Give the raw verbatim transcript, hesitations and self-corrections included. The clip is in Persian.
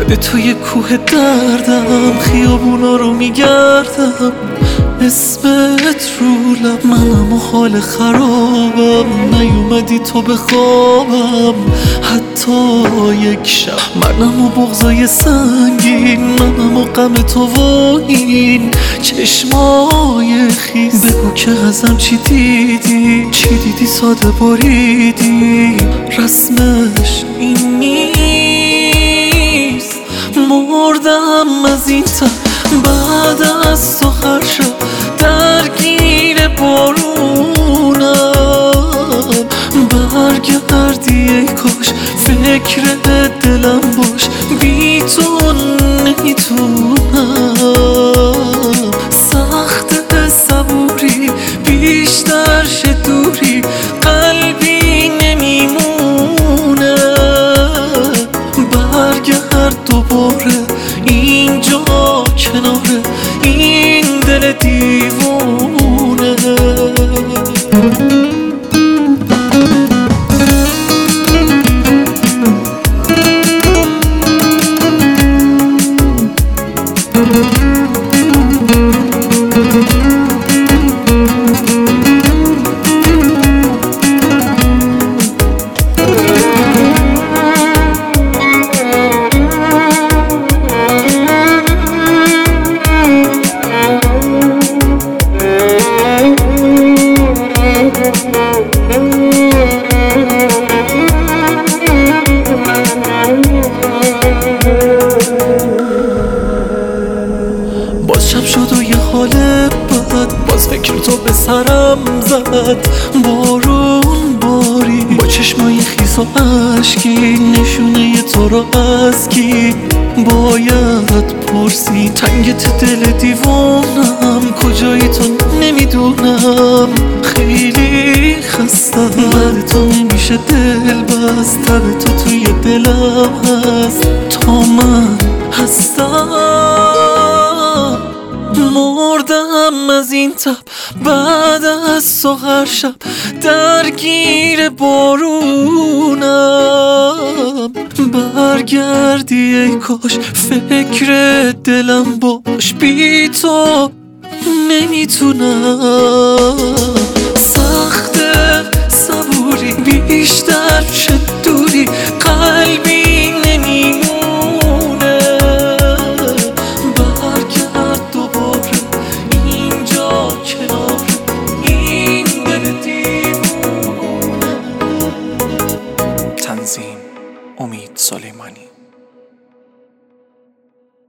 به توی کوه دردم، خیابونا رو میگردم، اسمت رو لب، منم و حال خرابم، نیومدی تو به خوابم حتی یک شب. منم و بغضای سنگین، منم و غم تو و این چشمای خیس. بگو که ازم چی دیدی، چی دیدی ساده بریدی، رسمش این نیست. مردم از این تب بعد از تو هر شب، درگیر بارونم. برگردی ای کاش، فکر دلم باش، بی تو نمیتونم. سخت صبوری بیشتر شه دوری، قلبی نمیمونه. برگرد دوباره اینجا کنار این دل دیوونه. باز شب شد و یه حال بد، باز فکر تو به سرم زد. بارون باری با چشمای خیس و عشقی، نشونه تو رو از کی باید پرسی. تنگت دل دیوانم، کجایی تو نمیدونم. خیلی خستم، بعد تو نمیشه دل بست، تب تو توی دلم هست تا من هستم. مردم از این تب بعد از تو هر شب، درگیر بارونم. برگردی ای کاش، فکر دلم باش، بی تو نمیتونم. سخت صبوری بیشتر شه دوری، قلبی نمیمونه. برگرد دوباره اینجا کنار این دل دیوونه. تنظیم: امید سلیمانی.